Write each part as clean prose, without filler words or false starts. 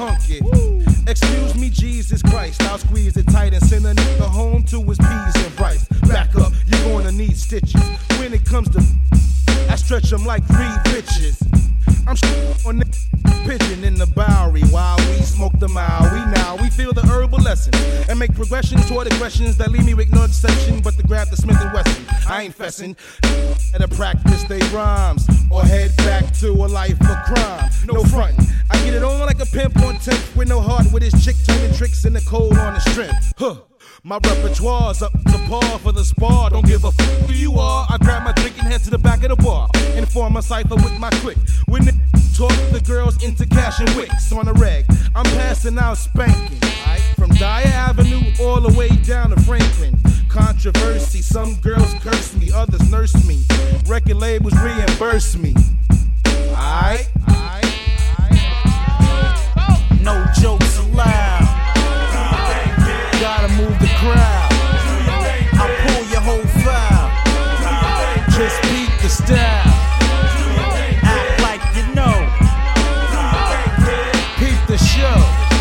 hunky. Excuse me, Jesus Christ, I'll squeeze it tight and send a nigga home to his peas and rice. Back up, you're gonna need stitches. When it comes to I stretch them like 3 bitches. I'm on the pigeon in the Bowery while we smoke the Maui. Now we feel the herbal lesson and make progressions toward aggressions that leave me with no exception but to grab the Smith & Wesson. I ain't fessin', at a practice they rhymes or head back to a life of crime. No frontin', I get it on like a pimp on 10th with no heart with his chick turning tricks in the cold on the strength. My repertoire's up to par for the spar. Don't give a fuck who you are. I grab my drink and head to the back of the bar and form a cipher with my clique. When the talk the girls into cash and wicks on the reg, I'm passing out spanking. From Dyer Avenue all the way down to Franklin. Controversy, some girls curse me, others nurse me. Record labels reimburse me. Alright? No jokes allowed. Gotta move the crowd. I'll pull your whole file. Just beat the style. Act like you know. Peep the show.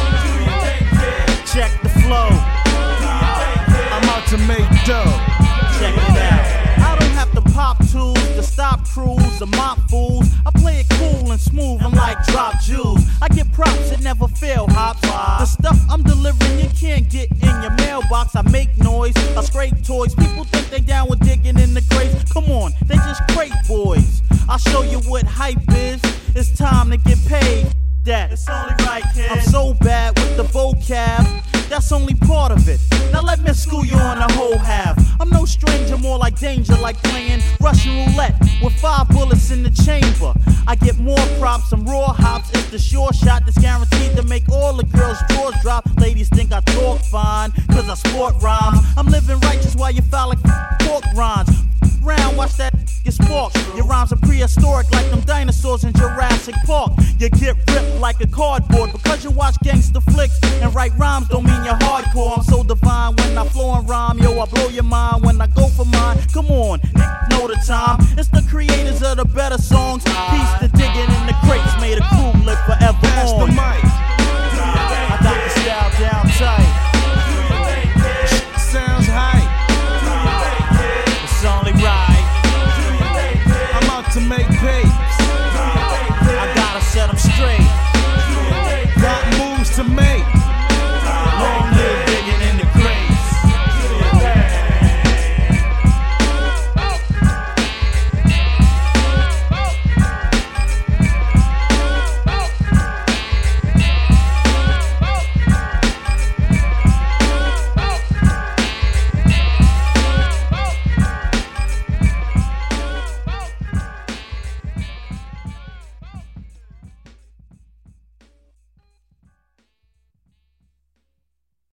Check the flow. I'm out to make dough. Check it out. I don't have to pop tools to stop crews or mop fools. I play it cool and smooth, I'm like drop jewels. I get props that never fail, hops. The stuff I'm delivering you can't get in your mailbox. I make noise, I scrape toys. People think they down with digging in the crates. Come on, they just crate boys. I'll show you what hype is. It's time to get paid. That it's only right, kid. I'm so bad with the vocab. That's only part of it. Now let me school you on the whole half. I'm no stranger, more like danger, like playing Russian roulette with 5 bullets in the chamber. I get more props, I'm raw hops. It's the sure shot that's guaranteed to make all the girls' drawers drop. Ladies think I talk fine, cause I sport rhymes. I'm living righteous while you foul like pork rinds. Round, watch that get sparked. Your rhymes are prehistoric like them dinosaurs in Jurassic Park. You get ripped like a cardboard because you watch gangster flicks and write rhymes don't mean you're hardcore. I'm so divine when I flow and rhyme, yo, I blow your mind when I go for mine. Come on, know the time. It's the creators of the better songs. Peace to digging in the crates, made a crew live forever Pass the on. mic. I got the style down tight. Sounds hype. It's only right. I'm out to make papes. I gotta set 'em straight. Got moves to make.